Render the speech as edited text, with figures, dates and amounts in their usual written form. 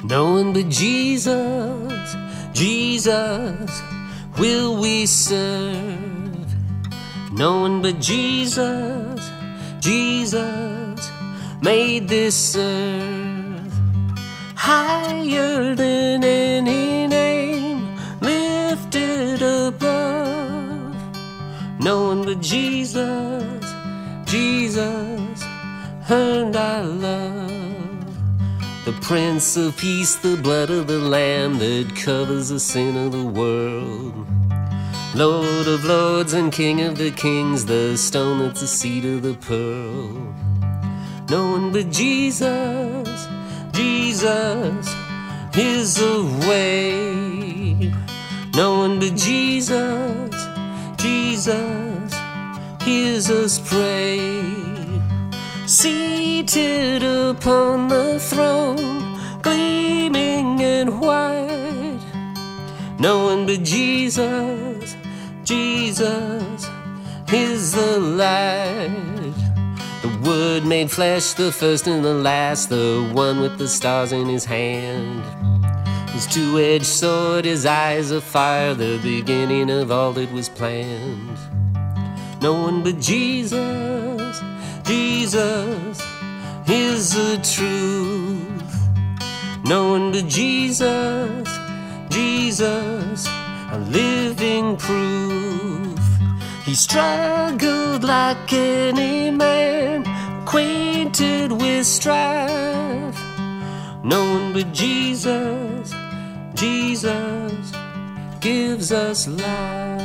No one but Jesus, Jesus will we serve. No one but Jesus, Jesus made this earth. Higher than any name, lifted above. No one but Jesus, Jesus earned our love. The Prince of Peace, the blood of the Lamb that covers the sin of the world. Lord of Lords and King of the Kings, the stone that's the seed of the pearl. No one but Jesus, Jesus is the way. No one but Jesus, Jesus hears us pray. Seated upon the throne, gleaming in white. No one but Jesus, Jesus is the light. The Word made flesh, the first and the last, the one with the stars in his hand. His two-edged sword, his eyes of fire, the beginning of all that was planned. No one but Jesus, Jesus is the truth. No one but Jesus, Jesus, a living proof. He struggled like any man, acquainted with strife. No one but Jesus, Jesus gives us life.